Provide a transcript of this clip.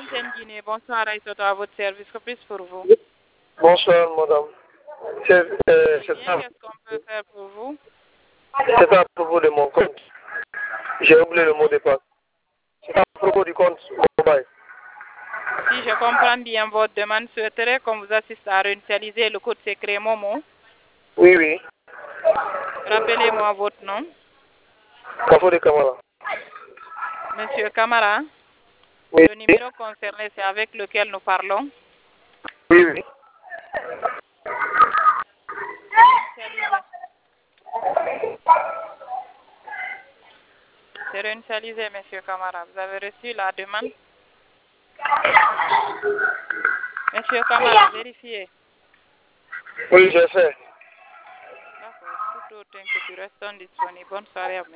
Fontaine Guinée, bonsoir Aïssatou, à votre service, que puis-je pour vous? Bonsoir, madame. C'est Qu'est-ce qu'on peut faire pour vous? à propos de mon compte. J'ai oublié le mot de passe. C'est à propos du compte mobile. Si je comprends bien votre demande, souhaiterais qu'on vous assiste à réinitialiser le code secret Momo. Oui, oui. Rappelez-moi votre nom. Kafo de Kamara. Monsieur Camara, Oui. le numéro concerné, c'est avec lequel nous parlons. Oui, oui. C'est réinitialisé, monsieur Camara. Vous avez reçu la demande? Monsieur Camara, vérifiez. Oui, j'ai fait. D'accord. Tout autant que tu restes disponible. Bonne soirée à vous.